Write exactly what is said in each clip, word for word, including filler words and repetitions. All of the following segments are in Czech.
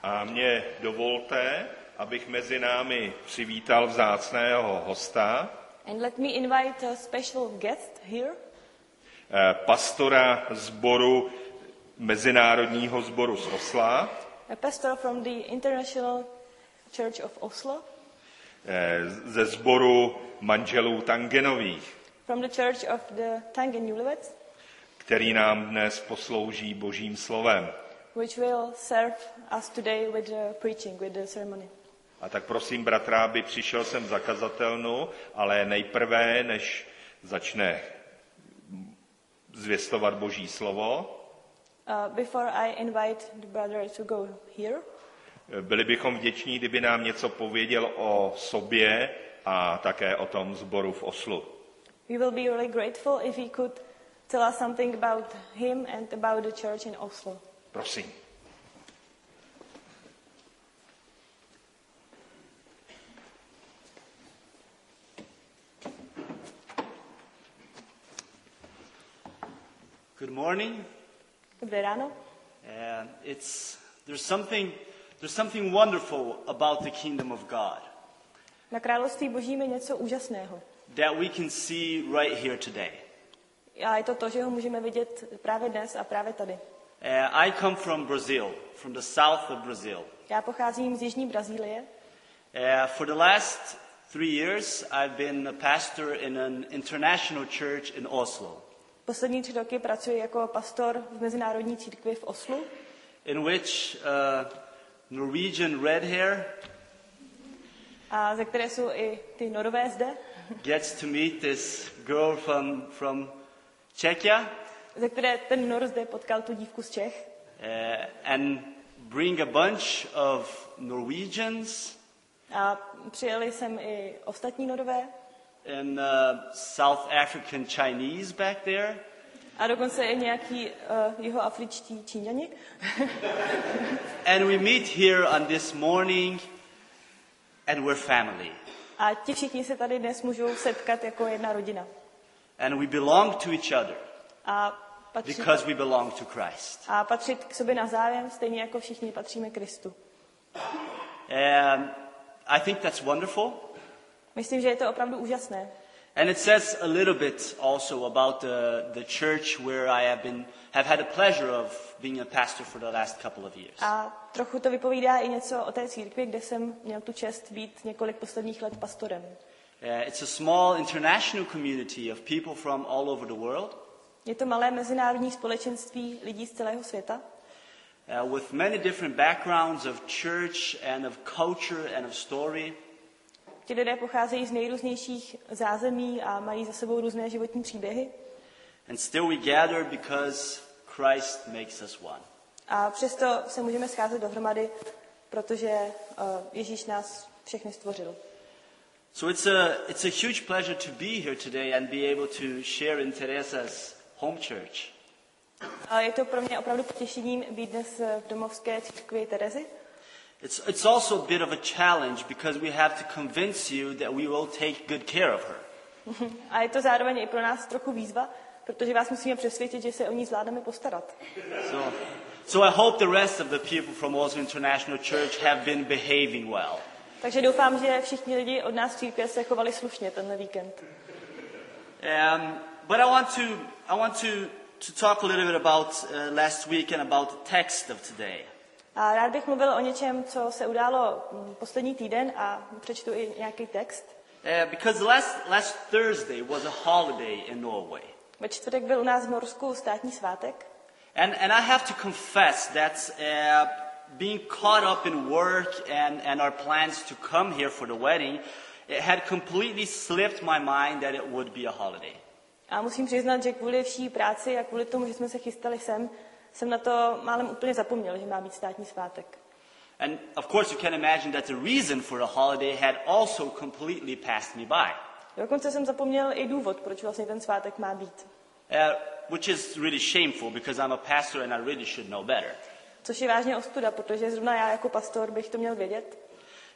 A mě dovolte, abych mezi námi přivítal vzácného hosta, And let me invite a special guest here, pastora sboru Mezinárodního sboru z Osla, a pastor from the International Church of Oslo, ze sboru manželů Tangenových, from the Church of the Tangen-Nulevets, který nám dnes poslouží Božím slovem. which will serve us today with the preaching, with the ceremony. A tak prosím bratra, aby přišel sem za kazatelnu, ale nejprve, než začne zvěstovat Boží slovo, Uh, before I invite the brother to go here, byli bychom vděční, kdyby nám něco pověděl o sobě a také o tom sboru v Oslu. we will be really grateful if he could tell us something about him and about the church in Oslo. Prosím. Good morning. Dobré ráno. And it's there's something there's something wonderful about the kingdom of God Na království Božím je něco úžasného. that we can see right here today. A je to to, že ho můžeme vidět právě dnes a právě tady. Uh, I come from Brazil, from the south of Brazil. Já pocházím z jižní Brazílie. Uh, for the last three years, I've been a pastor in an international church in Oslo, Poslední tři roky pracuji jako pastor v mezinárodní církvi v Oslu, in which uh, Norwegian red hair a ze které jsou i ty Norové zde, gets to meet this girl from from Czechia. ze které ten Nor zde potkal tu dívku z Čech Uh, and bring a bunch of Norwegians a přijeli sem i ostatní Norové and uh, South African Chinese back there. a dokonce i nějaký uh, jihoafričtí Číňani. And we meet here on this morning and we're family. A ti všichni se tady dnes můžou setkat jako jedna rodina. And we belong to each other A patřit, because we belong to Christ. a patřit k sobě navzájem, stejně jako všichni patříme Kristu. And I think that's wonderful. Myslím, že je to opravdu úžasné. And it says a little bit also about the, the church where I have been have had a pleasure of being a pastor for the last couple of years. A trochu to vypovídá i něco o té církvi, kde jsem měl tu čest být několik posledních let pastorem. Uh, it's a small international community of people from all over the world, Je to malé mezinárodní společenství lidí z celého světa, uh, with many different backgrounds of church and of culture and of story. ti lidé pocházejí z nejrůznějších zázemí a mají za sebou různé životní příběhy. And still we gather because Christ makes us one. A přesto se můžeme scházet dohromady, protože uh, Ježíš nás všechny stvořil. So it's a, it's a huge pleasure to be here today and be able to share in Teresa's home church. A je to pro mě opravdu potěšením být dnes v domovské církvi Terezy. It's, it's also a bit of a challenge because we have to convince you that we will take good care of her. A je to zároveň i pro nás trochu výzva, protože vás musíme přesvědčit, že se o ní zvládneme postarat. So, so I hope the rest of the people from Oslo International Church have been behaving well. Takže doufám, že všichni lidi od nás v církvi se chovali slušně tenhle víkend. Um, but I want to, I want to, to talk a little bit about uh, last week and about the text of today. A rád bych mluvil o něčem, co se událo mm, poslední týden a přečtu i nějaký text. Uh, because last, last Thursday was a holiday in Norway. Ve čtvrtek byl u nás v Norsku státní svátek. And, and I have to confess that uh, being caught up in work and, and our plans to come here for the wedding, it had completely slipped my mind that it would be a holiday. A musím přiznat, že kvůli vší práci a kvůli tomu, že jsme se chystali sem, jsem na to málem úplně zapomněl, že má být státní svátek. And of course you can imagine that the reason for the holiday had also completely passed me by. Dokonce jsem zapomněl i důvod, proč vlastně ten svátek má být. Uh, which is really shameful because I'm a pastor and I really should know better. Což je vážně ostuda, protože zrovna já jako pastor bych to měl vědět.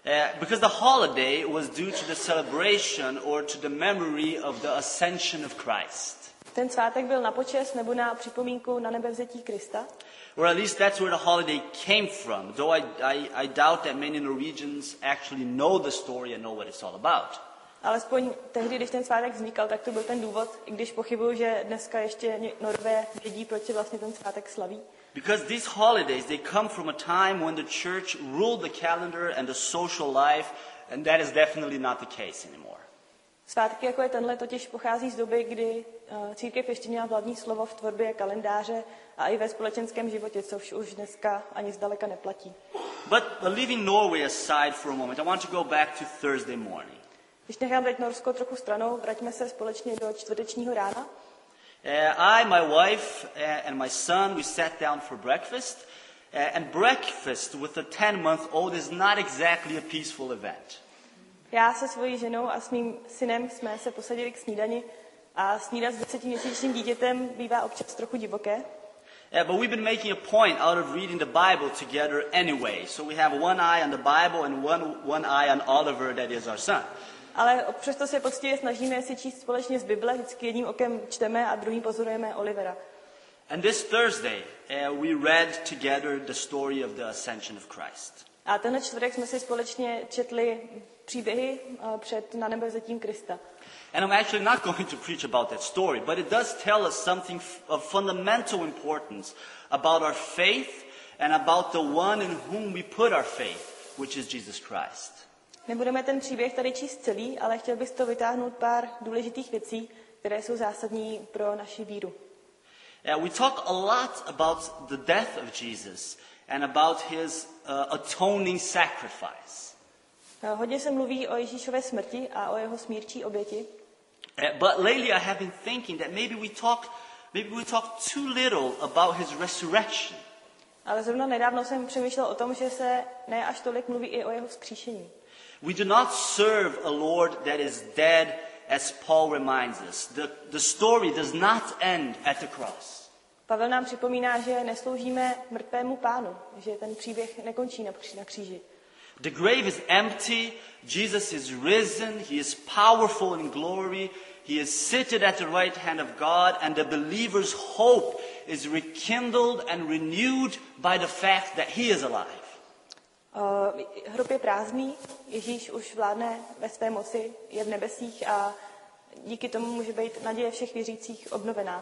Uh, because the holiday was due to the celebration or to the memory of the ascension of Christ. Ten svátek byl na počest nebo na připomínku na nebevzetí Krista. Or at least that's where the holiday came from, though I, I, I doubt that many Norwegians actually know the story and know what it's all about. Alespoň tehdy, když ten svátek vznikal, tak to byl ten důvod, i když pochybuju, že dneska ještě Norové vědí, proč se vlastně ten svátek slaví. Because these holidays, they come from a time when the church ruled the calendar and the social life, and that is definitely not the case anymore. Svátky, jako je tenhle, totiž pochází z doby, kdy církev ještě měla hlavní slovo v tvorbě kalendáře a i ve společenském životě, což už dneska ani zdaleka neplatí. But leaving Norway aside for a moment, I want to go back to Thursday morning. Když nechám teď Norsko trochu stranou, vraťme se společně do čtvrtečního rána. Uh, I, my wife, uh, and my son, we sat down for breakfast. Uh, and breakfast with a ten-month-old is not exactly a peaceful event. Já se svojí ženou a s mým synem jsme se posadili k snídani a snídat s desetiměsíčním dítětem bývá občas trochu divoké. Uh, but we've been making a point out of reading the Bible together anyway. So we have one eye on the Bible and one, one eye on Oliver, that is our son. Ale přesto se poctivě snažíme si číst společně z Bible, vždycky jedním okem čteme a druhým pozorujeme Olivera. And this Thursday, uh, we read together the story of the ascension of Christ. A tenhle čtvrtek jsme si společně četli příběhy uh, před na nebevzetím Krista. And I'm actually not going to preach about that story, but it does tell us something of fundamental importance about our faith and about the one in whom we put our faith, which is Jesus Christ. Nebudeme ten příběh tady číst celý, ale chtěl bych z toho vytáhnout pár důležitých věcí, které jsou zásadní pro naši víru. Uh, we talk a lot about the death of Jesus and about his uh, atoning sacrifice. Uh, hodně se mluví o Ježíšově smrti a o jeho smírčí oběti. Uh, but lately I have been thinking that maybe we talk, maybe we talk too little about his resurrection. Ale zrovna nedávno jsem přemýšlel o tom, že se ne až tolik mluví i o jeho vzkříšení. We do not serve a Lord that is dead, as Paul reminds us. The, the story does not end at the cross. Pavel nám připomíná, že nesloužíme mrtvému pánu, že ten příběh nekončí na, na kříži. The grave is empty, Jesus is risen, he is powerful in glory, he is seated at the right hand of God, and the believer's hope is rekindled and renewed by the fact that he is alive. Uh, hrob je prázdný, Ježíš už vládne ve své moci, je v nebesích a díky tomu může být naděje všech věřících obnovená.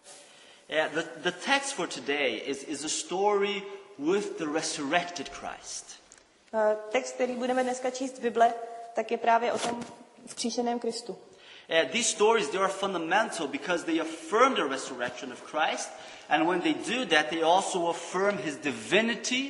Yeah, the, the text for today is, is a story with the resurrected Christ. Uh, text, který budeme dneska číst v Bible, tak je právě o tom vzkříšeném Kristu. Uh, these stories, they are fundamental because they affirm the resurrection of Christ, and when they do that, they also affirm his divinity.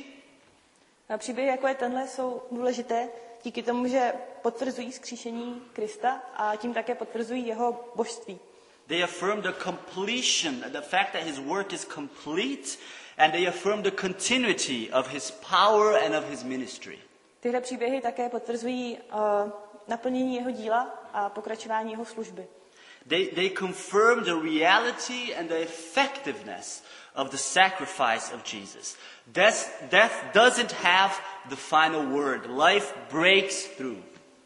Uh, příběhy, jako je tenhle, jsou důležité díky tomu, že potvrzují vzkříšení Krista a tím také potvrzují jeho božství. They affirm the completion, the fact that his work is complete, and they affirm the continuity of his power and of his ministry. Tyhle příběhy také potvrzují uh, naplnění jeho díla a pokračování jeho služby. They, they confirm the reality and the effectiveness of the sacrifice of Jesus. Death, death doesn't have the final word. Life breaks through.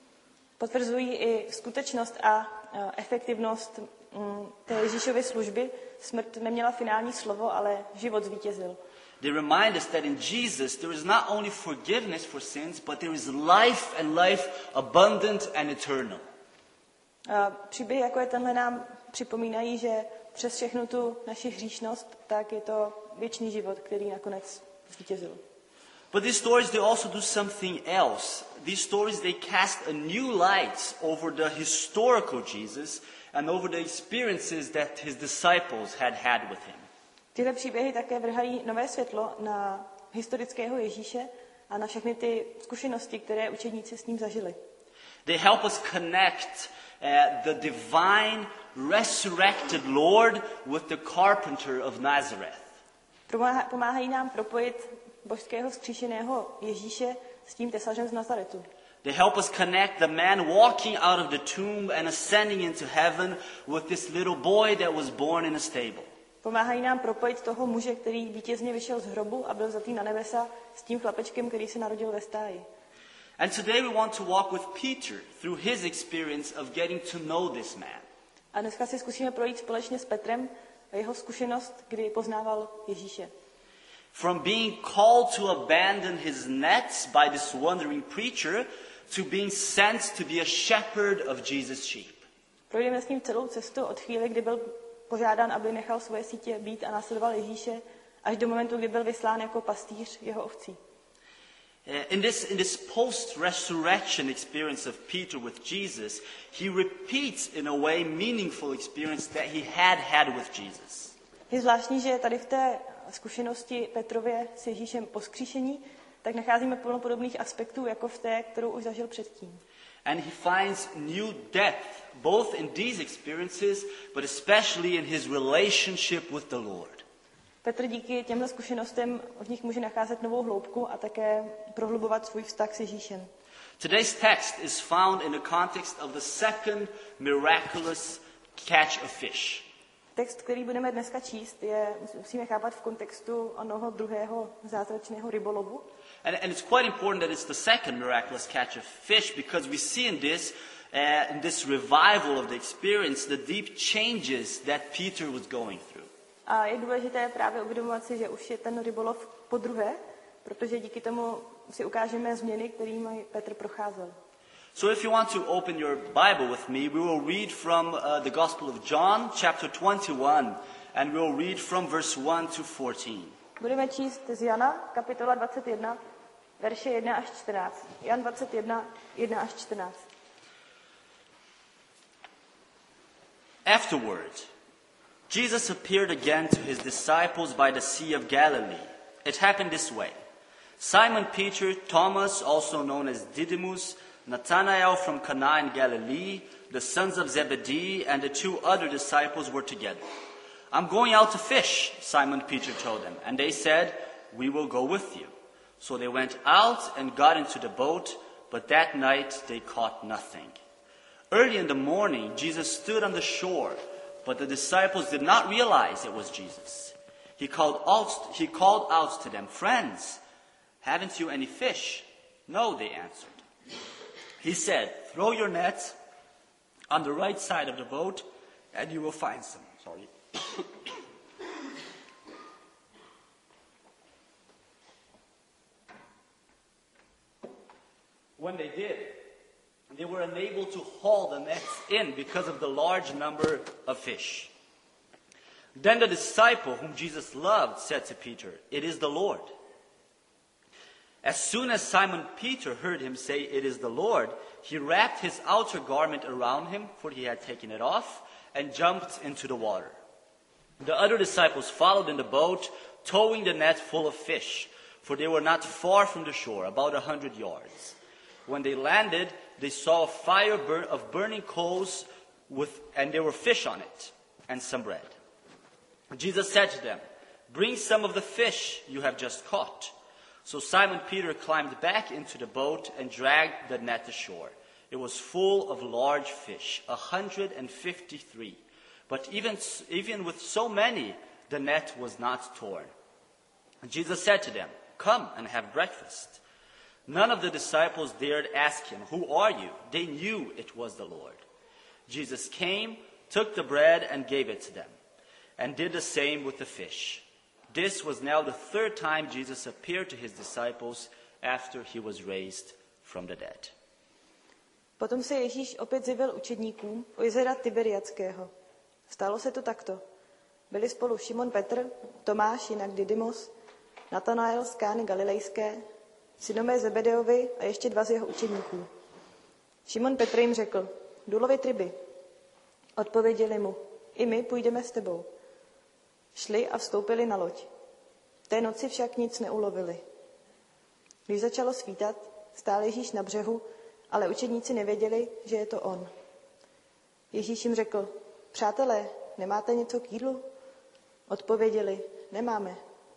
Potvrzují i skutečnost a uh, efektivnost um, té Ježíšovy služby. Smrt neměla finální slovo, ale život zvítězil. They remind us that in Jesus there is not only forgiveness for sins, but there is life and life abundant and eternal. Uh, příběhy, jako je tenhle, nám připomínají, že přes všechnu tu naši hříšnost, tak je to věčný život, který nakonec zvítězil. But these stories, they also do something else. These stories, they cast a new light over the historical Jesus and over the experiences that his disciples had had with him. Tyhle příběhy také vrhají nové světlo na historického Ježíše a na všechny ty zkušenosti, které učedníci s ním zažili. They help us connect uh, the divine resurrected Lord with the carpenter of Nazareth. Pomáhají nám propojit božského vzkříšeného Ježíše s tím tesařem z Nazaretu. They help us connect the man walking out of the tomb and ascending into heaven with this little boy that was born in a stable. Pomáhají nám propojit toho muže, který vítězně vyšel z hrobu a byl vzatý na nebesa, s tím chlapečkem, který se narodil ve stáji. And today we want to walk with Peter through his experience of getting to know this man. A dneska si zkusíme projít společně s Petrem a jeho zkušenost, kdy poznával Ježíše. From being called to abandon his nets by this wandering preacher to being sent to be a shepherd of Jesus' sheep. Projdeme s ním celou cestu od chvíle, kdy byl požádán, aby nechal svoje sítě být a následoval Ježíše, až do momentu, kdy byl vyslán jako pastýř jeho ovcí. In this, in this post-resurrection experience of Peter with Jesus, he repeats in a way meaningful experience that he had had with Jesus. Je zvláštní, že tady v té zkušenosti Petrově s Ježíšem po vzkříšení, tak nacházíme plno podobných aspektů, jako v té, kterou už zažil předtím. And he finds new depth, both in these experiences, but especially in his relationship with the Lord. Petr díky těmhle zkušenostem v nich může nacházet novou hloubku a také prohlubovat svůj vztah s Ježíšem. Today's text is found in the context of the second miraculous catch of fish. Text, který budeme dneska číst, je, musíme chápat v kontextu onoho druhého zázračného rybolovu. And, and it's quite important that it's the second miraculous catch of fish because we see in this, uh, in this revival of the experience, the deep changes that Peter was going through. A je důležité právě uvědomovat si, že už je ten rybolov po druhé, protože díky tomu si ukážeme změny, kterými Petr procházel. So if you want to open your Bible with me, we will read from uh, the Gospel of John, chapter twenty-one, and we will read from verse one to fourteen. Budeme číst z Jana, kapitola dvacet jedna, verše jedna až čtrnáct. Jan dvacet jedna, jedna až čtrnáct. Afterward, Jesus appeared again to his disciples by the Sea of Galilee. It happened this way. Simon Peter, Thomas, also known as Didymus, Nathanael from Cana in Galilee, the sons of Zebedee, and the two other disciples were together. I'm going out to fish, Simon Peter told them, and they said, we will go with you. So they went out and got into the boat, but that night they caught nothing. Early in the morning, Jesus stood on the shore, but the disciples did not realize it was Jesus. He called out, he called out to them, friends, haven't you any fish? No, they answered. He said, throw your nets on the right side of the boat, and you will find some. Sorry. When they did, they were unable to haul the nets in because of the large number of fish. Then the disciple whom Jesus loved said to Peter, it is the Lord. As soon as Simon Peter heard him say, it is the Lord, he wrapped his outer garment around him, for he had taken it off, and jumped into the water. The other disciples followed in the boat, towing the net full of fish, for they were not far from the shore, about a hundred yards. When they landed, they saw a fire burn of burning coals, with, and there were fish on it, and some bread. Jesus said to them, bring some of the fish you have just caught. So Simon Peter climbed back into the boat and dragged the net ashore. It was full of large fish, a hundred and fifty-three. But even, even with so many, the net was not torn. Jesus said to them, come and have breakfast. None of the disciples dared ask him, who are you? They knew it was the Lord. Jesus came, took the bread and gave it to them, and did the same with the fish. This was now the third time Jesus appeared to his disciples after he was raised from the dead. Potom se Ježíš opět zjevil učedníkům u jezera Tiberiadského. Stalo se to takto. Byli spolu Šimon Petr, Tomáš, jinak Didymos, Natanael z Kány Galilejské, synové Zebedeovi a ještě dva z jeho učedníků. Šimon Petr jim řekl, jdu lovit ryby. Odpověděli mu, i my půjdeme s tebou. Šli a vstoupili na loď. Té noci však nic neulovili. Když začalo svítat, stál Ježíš na břehu, ale učedníci nevěděli, že je to on. Ježíš jim řekl, přátelé, nemáte něco k jídlu? Odpověděli, nemáme.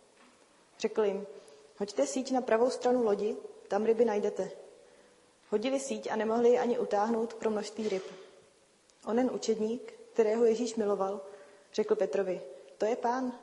Řekl jim, hoďte síť na pravou stranu lodi, tam ryby najdete. Hodili síť a nemohli ji ani utáhnout pro množství ryb. Onen učedník, kterého Ježíš miloval, řekl Petrovi, to je Pán.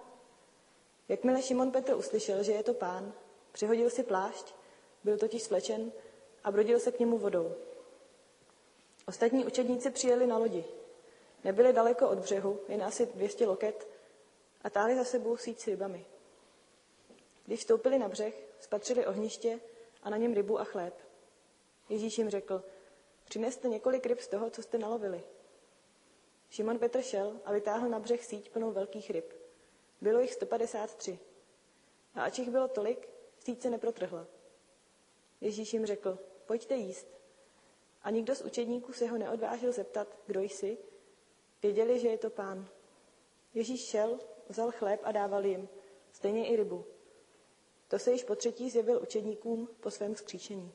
Jakmile Šimon Petr uslyšel, že je to Pán, přihodil si plášť, byl totiž svlečen a brodil se k němu vodou. Ostatní učedníci přijeli na lodi. Nebyli daleko od břehu, jen asi dvě stě loket, a táhli za sebou síť s rybami. Když vstoupili na břeh, spatřili ohniště a na něm rybu a chléb. Ježíš jim řekl, přineste několik ryb z toho, co jste nalovili. Šimon Petr šel a vytáhl na břeh síť plnou velkých ryb. Bylo jich sto padesát tři. A ač jich bylo tolik, síť se neprotrhla. Ježíš jim řekl, pojďte jíst. A nikdo z učedníků se ho neodvážil zeptat, kdo jsi. Věděli, že je to Pán. Ježíš šel, vzal chléb a dával jim, stejně i rybu. To se již po třetí zjevil učedníkům po svém vzkříšení.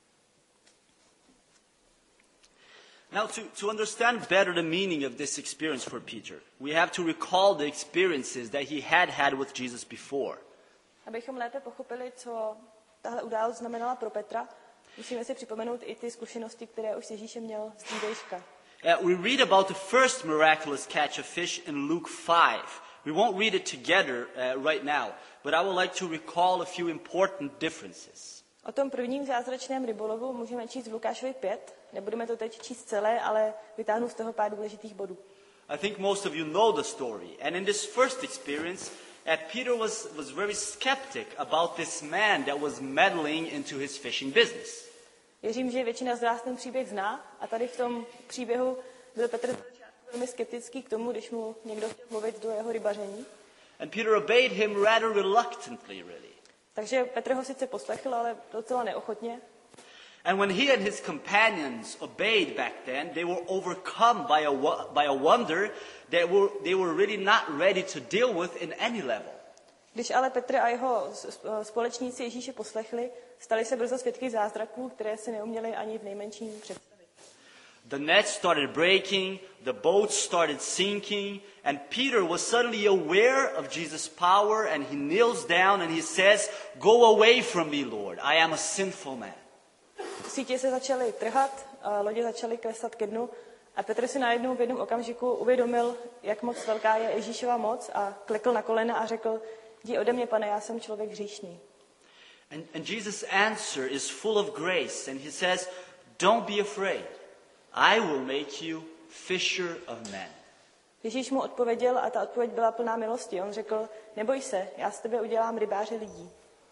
Now, to, to understand better the meaning of this experience for Peter, we have to recall the experiences that he had had with Jesus before. Abychom lépe pochopili, co tahle událost znamenala pro Petra, musíme si připomenout i ty zkušenosti, které už s Ježíšem měl z dřívějška. Uh, we read about the first miraculous catch of fish in Luke five. We won't read it together uh, right now, but I would like to recall a few important differences. O tom prvním zázračném rybolovu můžeme číst v Lukášovi pět. Nebudeme to teď číst celé, ale vytáhnu z toho pár důležitých bodů. I think most of you know the story. And in this first experience, uh, Peter was, was very skeptic about this man that was meddling into his fishing business. Věřím, že většina z vás ten příběh zná a tady v tom příběhu byl Petr velmi skeptický k tomu, když mu někdo chtěl mluvit do jeho rybaření. And Peter obeyed him rather reluctantly, really. Takže Petr ho sice poslechl, ale docela neochotně. And when he and his companions obeyed back then, they were overcome by a, by a wonder that were, they were really not ready to deal with in any level. Když ale Petr a jeho společníci Ježíše poslechli, stali se brzo svědky zázraků, které si neuměli ani v nejmenším představit. The nets started breaking, the boats started sinking, and Peter was suddenly aware of Jesus' power, and he kneels down and he says, "Go away from me, Lord, I am a sinful man." Sítě se začaly trhat, lodě začaly klesat ke dnu a Petr si najednou v jednom okamžiku uvědomil, jak moc velká je Ježíšova moc a klekl na kolena a řekl, jdi ode mě, Pane, já jsem člověk hříšný. And, and Jesus' answer is full of grace, and he says, "Don't be afraid. I will make you fisher of men." Ježíš mu odpověděl a ta odpověď byla plná milosti. On řekl, neboj se, já z tebe udělám rybáře lidí.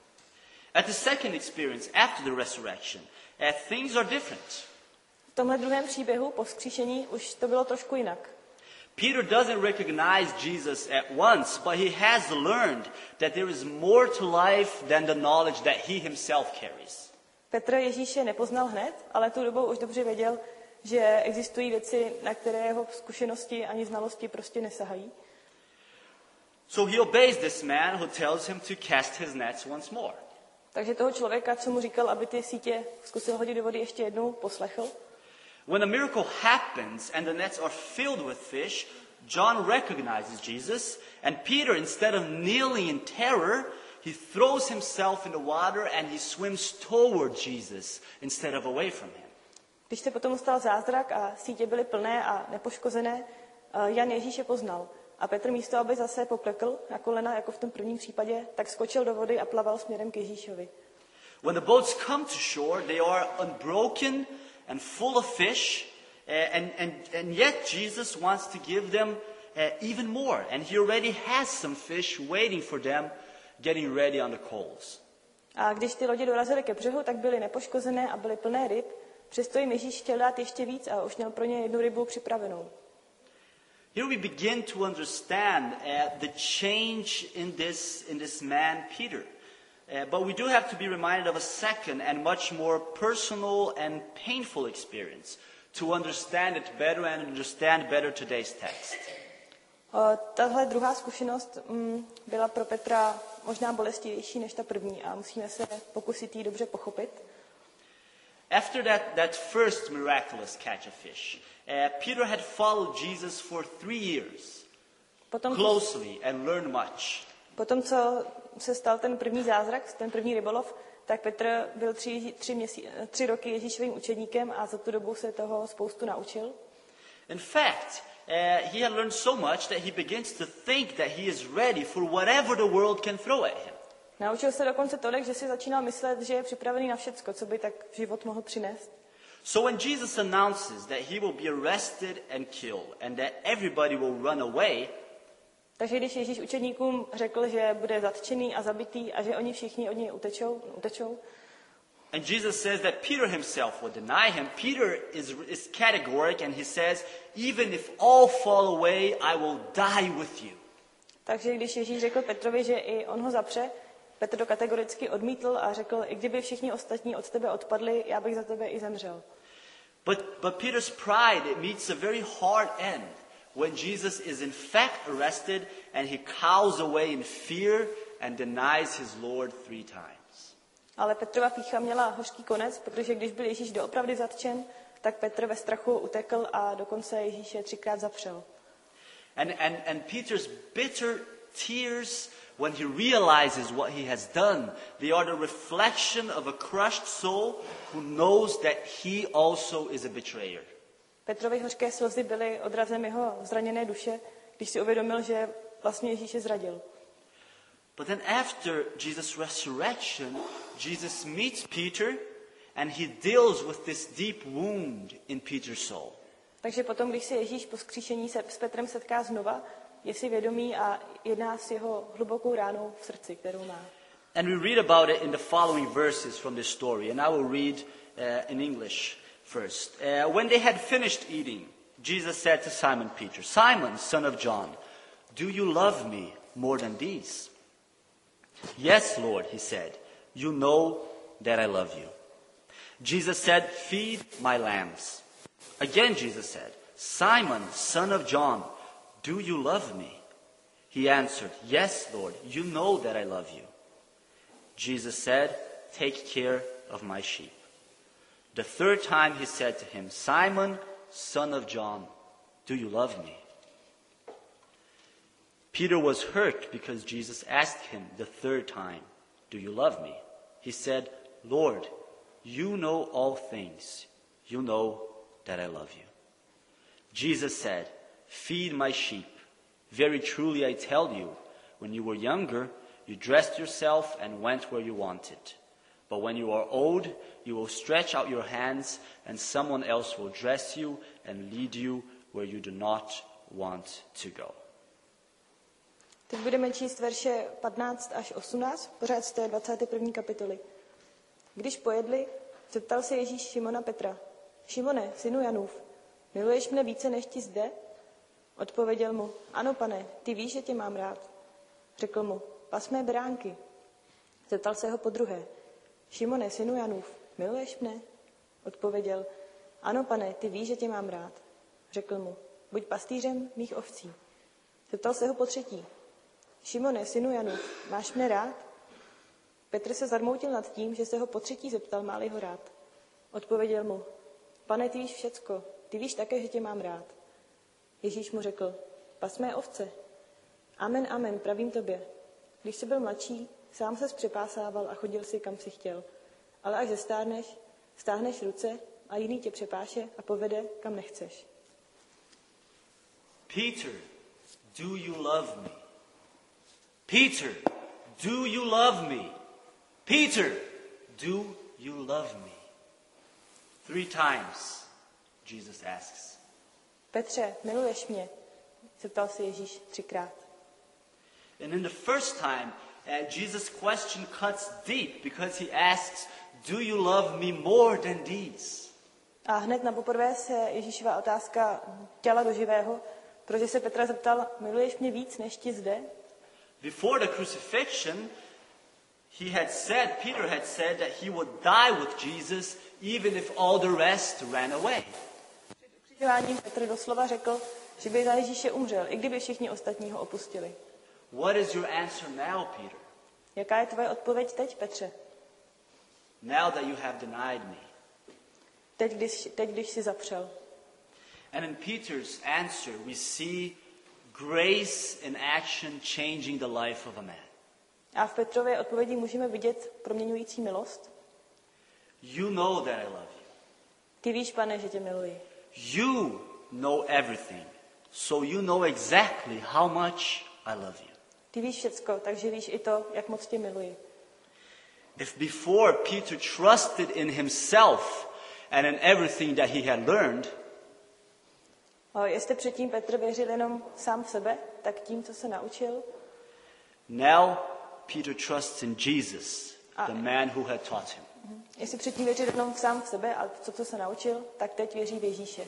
At the second experience, after the resurrection, uh, things are different. V tomhle druhém příběhu po vzkříšení už to bylo trošku jinak. Peter doesn't recognize Jesus at once, but he has learned that there is more to life than the knowledge that he himself carries. Petr Ježíše nepoznal hned, ale tu dobou už dobře věděl, že existují věci, na které jeho zkušenosti ani znalosti prostě nesahají. So he obeys this man who tells him to cast his nets once more. Takže toho člověka, co mu říkal, aby ty sítě zkusil hodit do vody ještě jednou, poslechl. When a miracle happens and the nets are filled with fish, John recognizes Jesus, and Peter, instead of kneeling in terror, he throws himself in the water and he swims toward Jesus instead of away from him. Když se potom stal zázrak a sítě byly plné a nepoškozené, Jan Ježíše poznal. A Petr místo, aby zase poklekl na kolena, jako v tom prvním případě, tak skočil do vody a plaval směrem k Ježíšovi. When the boats come to shore, they are unbroken and full of fish, uh, and, and, and yet Jesus wants to give them uh, even more. And he already has some fish waiting for them, getting ready on the coals. A když ty lodi dorazily ke břehu, tak byly nepoškozené a byly plné ryb. Přesto jim Ježíš chtěl dát ještě víc a už měl pro ně jednu rybu připravenou. Here we begin to understand uh, the change in this, in this man, Peter. Uh, but we do have to be reminded of a second and much more personal and painful experience to understand it better and understand better today's text. Uh, tahle druhá zkušenost um, byla pro Petra možná bolestivější než ta první a musíme se pokusit ji dobře pochopit. After that, that first miraculous catch of fish, uh, Peter had followed Jesus for three years Potom, closely and learned much. Potom, co se stal ten první zázrak, ten první rybolov, tak Petr byl tři, tři, měsí, tři roky Ježíšovým učedníkem a za tu dobu se toho spoustu naučil. In fact, uh, he had learned so much that he begins to think that he is ready for whatever the world can throw at him. Naučil se dokonce tolik, že si začínal myslet, že je připravený na všecko, co by tak život mohl přinést. So when Jesus announces that he will be arrested and killed and that everybody will run away, Takže když Ježíš učedníkům řekl, že bude zatčený a zabitý a že oni všichni od něj utečou, utečou, and Jesus says that Peter himself will deny him, Peter is, is categoric and he says, even if all fall away, I will die with you. takže když Ježíš řekl Petrovi, že i on ho zapře, Petr to kategoricky odmítl a řekl, i kdyby všichni ostatní od tebe odpadli, já bych za tebe i zemřel. But, but Peter's pride, it meets a very hard end when Jesus is in fact arrested and he cows away in fear and denies his Lord three times. Ale Petrova pýcha měla hořký konec, protože když byl Ježíš doopravdy zatčen, tak Petr ve strachu utekl a dokonce Ježíše třikrát zapřel. And, and, and Peter's bitter tears when he realizes what he has done, they are the reflection of a crushed soul who knows that he also is a betrayer. Petrovi hořké slzy byly odrazem jeho zraněné duše, když si uvědomil, že vlastně Ježíše zradil. But then after Jesus' resurrection, Jesus meets Peter and he deals with this deep wound in Peter's soul. Takže potom, když se Ježíš po vzkříšení se s Petrem setká znova, je si vědomý a jedná s jeho hlubokou ránou v srdci, kterou má. And we read about it in the following verses from this story, and I will read uh, in English first. Uh, when they had finished eating, Jesus said to Simon Peter, Simon, son of John, do you love me more than these? Yes, Lord, he said, you know that I love you. Jesus said, feed my lambs. Again Jesus said, Simon, son of John, do you love me? He answered, yes, Lord, you know that I love you. Jesus said, take care of my sheep. The third time he said to him, Simon, son of John, do you love me? Peter was hurt because Jesus asked him the third time, do you love me? He said, Lord, you know all things. You know that I love you. Jesus said, feed my sheep. Very truly I tell you, when you were younger, you dressed yourself and went where you wanted. But when you are old, you will stretch out your hands, and someone else will dress you and lead you where you do not want to go. Teď budeme číst verše patnáct až osmnáct, pořád z té dvacáté první kapitoly. Když pojedli, zeptal se Ježíš Šimona Petra. Šimone, synu Janův, miluješ mne více než ti zde? Odpověděl mu, ano, pane, ty víš, že tě mám rád. Řekl mu, pas mé beránky. Zeptal se ho podruhé. Šimone, synu Janův, miluješ mne? Odpověděl, ano, pane, ty víš, že tě mám rád. Řekl mu, buď pastýřem mých ovcí. Zeptal se ho potřetí. Šimone, synu Janův, máš mne rád? Petr se zarmoutil nad tím, že se ho potřetí zeptal, má-li ho rád. Odpověděl mu, pane, ty víš všecko, ty víš také, že tě mám rád. Ježíš mu řekl, pas mé ovce. Amen, amen, pravím tobě. Když jsi byl mladší, sám ses přepásával a chodil si, kam si chtěl. Ale až zestárneš, stáhneš ruce a jiný tě přepáše a povede, kam nechceš. Peter, do you love me? Peter, do you love me? Peter, do you love me? Three times Jesus asks. Petře, miluješ mě? Zeptal se Ježíš třikrát. And in the first time, uh, Jesus' question cuts deep because he asks, do you love me more than these? A hned na poprvé se Ježíšova otázka těla do živého, protože se Petra zeptal, miluješ mě víc než ti zde? Before the crucifixion, he had said, Peter had said that he would die with Jesus even if all the rest ran away. Před ukřižováním Petr doslova řekl, že by za Ježíše umřel, i kdyby všichni ostatní ho opustili. What is your answer now, Peter? Jaká je tvoje odpověď teď, Petře? Now that you have denied me. Teď, když, teď, když jsi zapřel. And in Peter's answer, we see grace in action changing the life of a man. A v Petrově odpovědi můžeme vidět proměňující milost. You know that I love you. Ty víš, pane, že tě miluji. You know everything, so you know exactly how much I love you. Ty víš všecko, takže víš i to, jak moc tě miluji. If before Peter trusted in himself and in everything that he had learned, A jestli předtím Petr věřil jenom sám v sebe, tak tím, co se naučil, now Peter trusts in Jesus, the man who had taught him. jestli předtím věřil jenom sám v sebe a to, co se naučil, tak teď věří v Ježíše.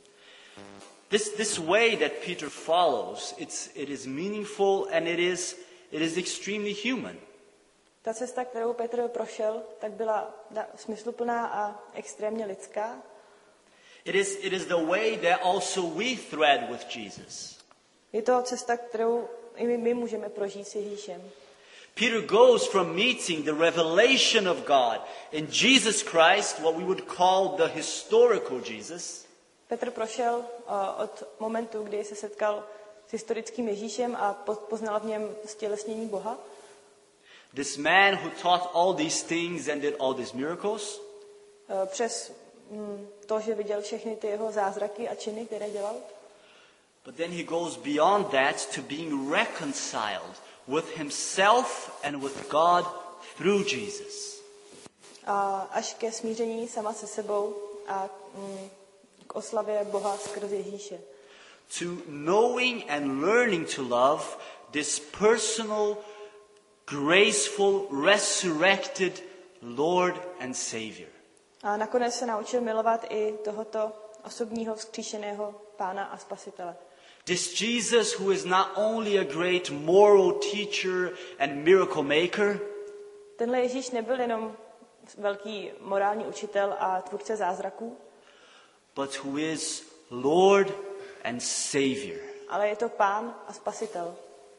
This, this way that Peter follows, it's, it is meaningful and it is, it is extremely human. Ta cesta, kterou Petr prošel, tak byla smysluplná a extrémně lidská. It is, it is the way that also we thread with Jesus. Je to cesta, kterou i my, my můžeme prožít s Ježíšem. Peter goes from meeting the revelation of God in Jesus Christ, what we would call the historical Jesus, Petr prošel uh, od momentu, kdy se setkal s historickým Ježíšem a po, poznal v něm stělesnění Boha. this man who taught all these things and did all these miracles, Uh, přes mm, to, že viděl všechny ty jeho zázraky a činy, které dělal. but then he goes beyond that to being reconciled with himself and with God through Jesus. A až ke smíření sama se sebou a mm, k oslavě Boha skrze Ježíše. To knowing and learning to love this personal, graceful, resurrected Lord and Savior. A nakonec se naučil milovat i tohoto osobního vzkříšeného Pána a Spasitele. This Jesus who is not only a great moral teacher and miracle maker, Tenhle Ježíš nebyl jenom velký morální učitel a tvůrce zázraků, but who is Lord and Savior. ale je to Pán a Spasitel.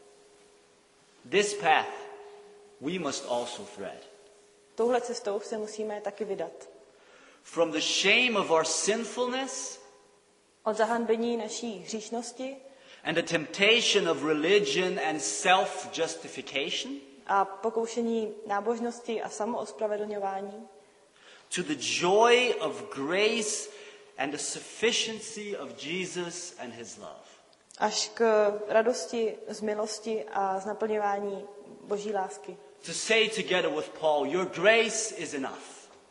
This path we must also thread. Touhle cestou se musíme taky vydat. From the shame of our sinfulness Od zahanbení naší hříšnosti and the temptation of religion and self-justification a pokoušení nábožnosti a samoospravedlňování to the joy of grace and the sufficiency of Jesus and his love. až k radosti z milosti a z naplňování Boží lásky. To say together with Paul, your grace is enough.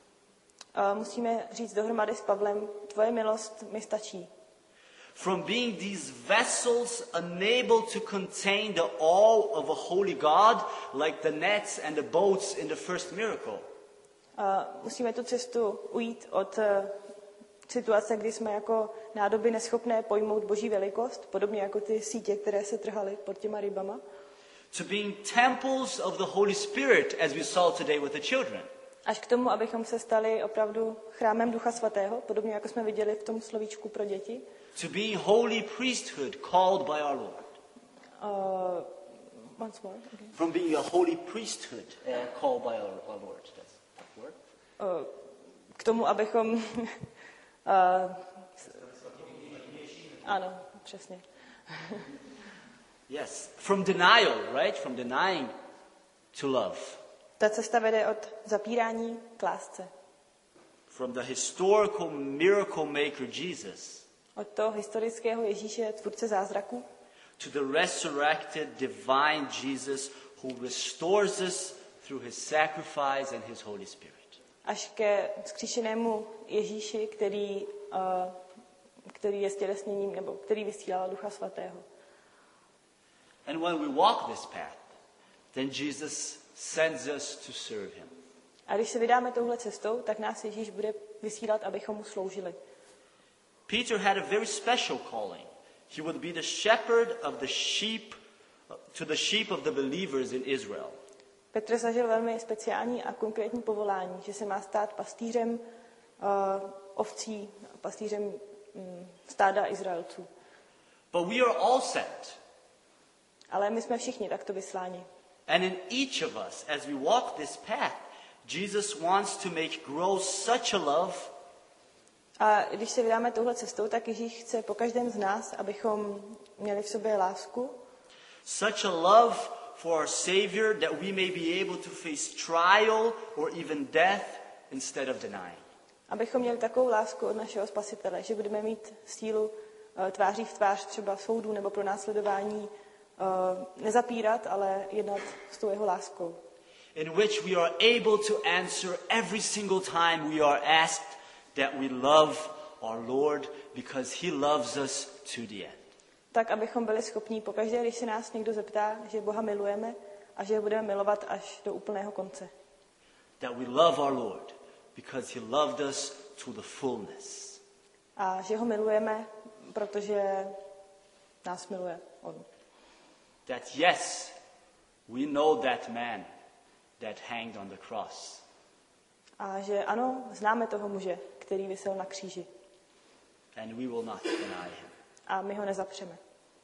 A musíme říct dohromady s Pavlem, tvoje milost mi stačí. From being these vessels unable to contain the awe of a holy God, like the nets and the boats in the first miracle. A musíme tu cestu ujít od eh, situace, kdy jsme jako nádoby neschopné pojmout Boží velikost, podobně jako ty sítě, které se trhaly pod těma rybama, To being temples of the Holy Spirit, as we saw today with the children. až k tomu, abychom se stali opravdu chrámem Ducha Svatého, podobně jako jsme viděli v tom slovíčku pro děti. To being holy priesthood called by our Lord. Uh, once more. Okay. From being a holy priesthood uh, called by our, our Lord. That's that word. Uh, k tomu, abychom... uh, ano, přesně. Yes. From denial, right? From denying to love. Ta cesta vede od zapírání k lásce. From the historical miracle maker Jesus Od toho historického Ježíše, tvůrce zázraků, to the resurrected divine Jesus who restores us through his sacrifice and his Holy Spirit. až ke vzkříšenému Ježíši, který, uh, který je stělesněním, nebo který vysílal Ducha Svatého. And when we walk this path, then Jesus sends us to serve him. A když se vydáme touhle cestou, tak nás Ježíš bude vysílat, abychom mu sloužili. Peter had a very special calling. He would be the shepherd of the sheep to the sheep of the believers in Israel. Petr zažil velmi speciální a konkrétní povolání, že se má stát pastýřem uh, ovcí, pastýřem um, stáda Izraelců. But we are all sent. Ale my jsme všichni takto vysláni. And in each of us, as we walk this path, Jesus wants to make grow such a love A když se vydáme touhle cestou, tak Ježíš chce po každém z nás, abychom měli v sobě lásku, such a love for our Savior that we may be able to face trial or even death instead of denying. abychom měli takovou lásku od našeho Spasitele, že budeme mít sílu uh, tváří v tvář třeba soudu nebo pro následování uh, nezapírat, ale jednat s tou jeho láskou. in which we are able to answer every single time we are asked that we love our Lord because he loves us to the end. Tak, abychom byli schopní pokaždé, když se nás někdo zeptá, že Boha milujeme a že ho budeme milovat až do úplného konce. That we love our Lord because he loved us to the fullness. A že ho milujeme, protože nás miluje on. That yes, we know that man that hanged on the cross. A že ano, známe toho muže, který visel na kříži. And we will not deny him. A my ho nezapřeme.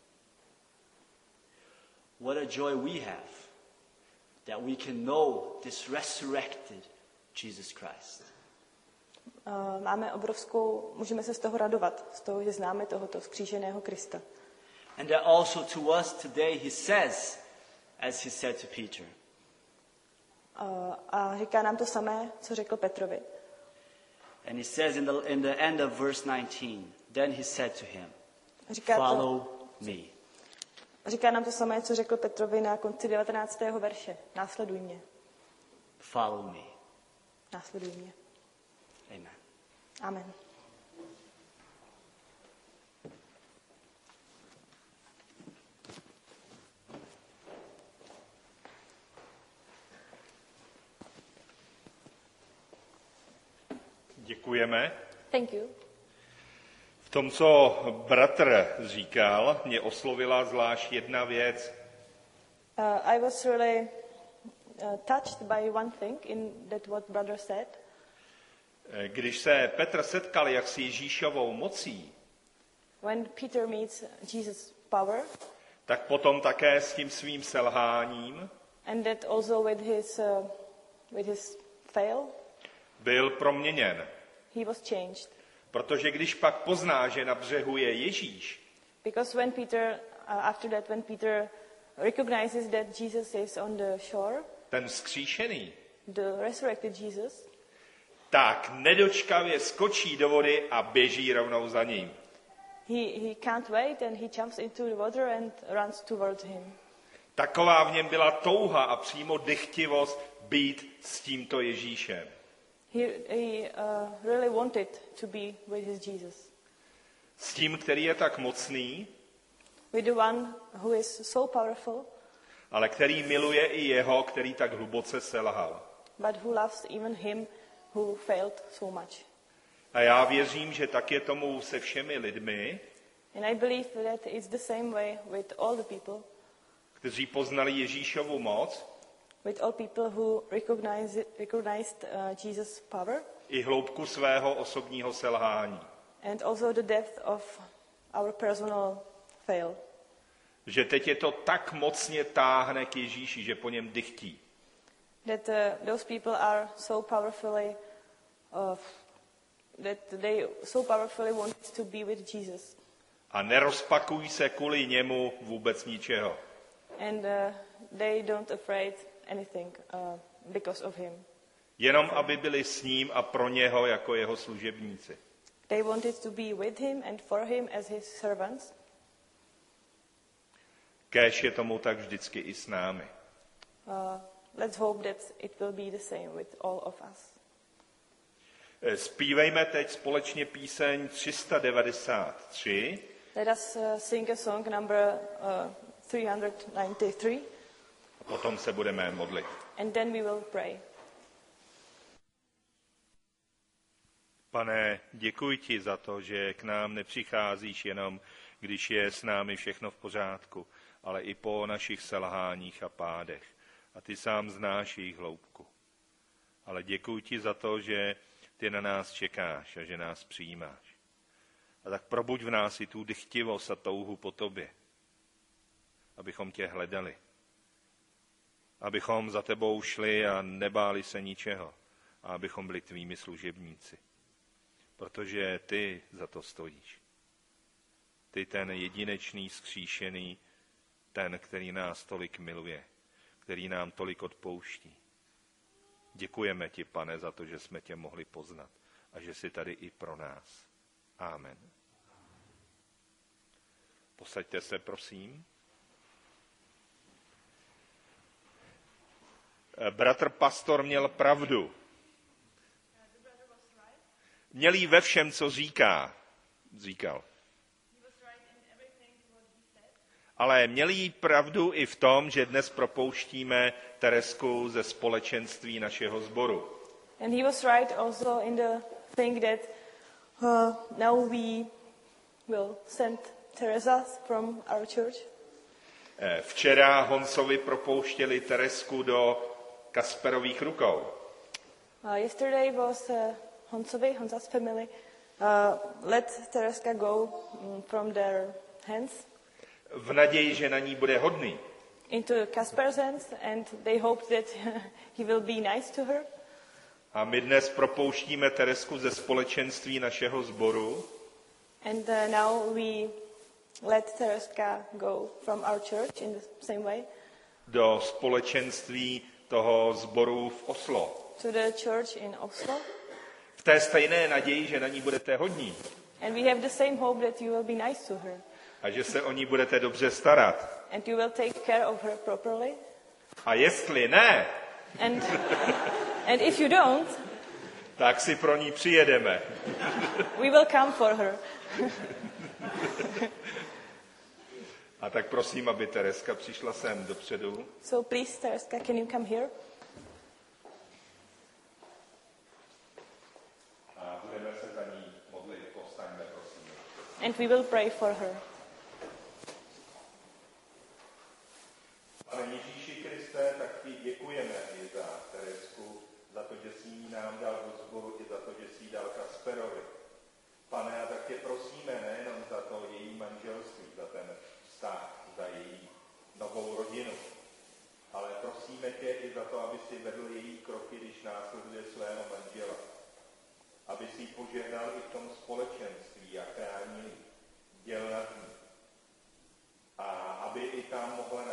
What a joy we have that we can know this resurrected Jesus Christ. Uh, máme obrovskou, můžeme se z toho radovat, z toho, že známe tohoto vzkříženého Krista. And that also to us today he says, as he said to Peter. Uh, a říká nám to samé, co řekl Petrovi. And he says in the, in the end of verse nineteen, then he said to him, Říká, follow to, me. říká nám to samé, co řekl Petrovi na konci devatenáctého verše. Následuj mě. Follow me. Následuj mě. Amen. Amen. Děkujeme. Thank you. V tom, co bratr říkal, mě oslovila zvlášť jedna věc. Uh, I was really uh, touched by one thing in that what brother said. Když se Petr setkal jak s Ježíšovou mocí, When Peter meets Jesus' power, tak potom také s tím svým selháním and that also with his uh, with his fail, byl proměněn. he was changed. Protože když pak pozná, že na břehu je Ježíš, Because when Peter, uh, after that, when Peter recognizes that Jesus is on the shore, ten vzkříšený, the resurrected Jesus, tak nedočkavě skočí do vody a běží rovnou za ním. he, he can't wait and he jumps into the water and runs towards him. Taková v něm byla touha a přímo dychtivost být s tímto Ježíšem. He, he uh, really wanted to be with his Jesus. S tím, který je tak mocný, With the one who is so powerful, ale který miluje i jeho, který tak hluboce selhal. but who loves even him who failed so much. A já věřím, že tak je tomu se všemi lidmi, And I believe that it's the same way with all the people, kteří poznali Ježíšovu moc, with all people who recognize, recognized uh, Jesus' power, i hloubku svého osobního selhání. and also the depth of our personal fail. Že teď je to tak mocně táhne k Ježíši, že po něm dychtí. That uh, those people are so powerfully, uh, that they so powerfully want to be with Jesus. A nerozpakují se kvůli němu vůbec ničeho. And uh, they don't afraid anything uh, because of him. Jenom aby byli s ním a pro něho jako jeho služebníci. They wanted to be with him and for him as his servants. Kéž je tomu tak vždycky i s námi. Uh, let's hope that it will be the same with all of us. Zpívejme teď společně píseň tři sta devadesát tři. Let us uh, sing a song number uh, three ninety-three, A potom se budeme modlit. and then we will pray. Pane, děkuji ti za to, že k nám nepřicházíš jenom, když je s námi všechno v pořádku, ale i po našich selháních a pádech. A ty sám znáš jejich hloubku. Ale děkuji ti za to, že ty na nás čekáš a že nás přijímáš. A tak probuď v nás i tu dychtivost a touhu po tobě, abychom tě hledali. Abychom za tebou šli a nebáli se ničeho. A abychom byli tvými služebníci. Protože ty za to stojíš. Ty ten jedinečný, vzkříšený, ten, který nás tolik miluje, který nám tolik odpouští. Děkujeme ti, Pane, za to, že jsme tě mohli poznat a že jsi tady i pro nás. Amen. Posaďte se, prosím. Bratr pastor měl pravdu. Měl jí ve všem, co říká, říkal. Ale měl jí pravdu i v tom, že dnes propouštíme Teresku ze společenství našeho sboru. And he was right also in the thing that uh, now we will send Teresa from our church. Včera Honsovi propouštěli Teresku do Kasperových rukou. Uh, yesterday was uh, Honsovi, Honsa's family, uh, let Tereska go um, from their hands. V naději, že na ní bude hodný. Into Kasper's hands, and they hoped that he will be nice to her. A my dnes propouštíme Teresku ze společenství našeho sboru. And uh, now we let Tereska go from our church in the same way. Do společenství toho sboru v Oslo. To the church in Oslo. V té stejné naději, že na ní budete hodní. And we have the same hope that you will be nice to her. A že se o ní budete dobře starat. And you will take care of her properly. A jestli ne, And, and if you don't, tak si pro ní přijedeme. we will come for her. A tak prosím, aby Tereska přišla sem dopředu. So please, Tereska, can you come here? A budeme se za ní modlit. Povstaňme, prosím. And we will pray for her. Pane Ježíši Kriste, tak ti děkujeme i za Teresku, za to, že jsi ji nám dal do sboru, i za to, že jsi ji dal Kasperovi. Pane, a tak tě prosíme nejenom za to její manželství, za ten vztah, za její novou rodinu, ale prosíme tě i za to, aby si vedl její kroky, když následuje svého manžela. Aby si ji požehnal i v tom společenství a chránil, děl nad ní. A aby i tam mohla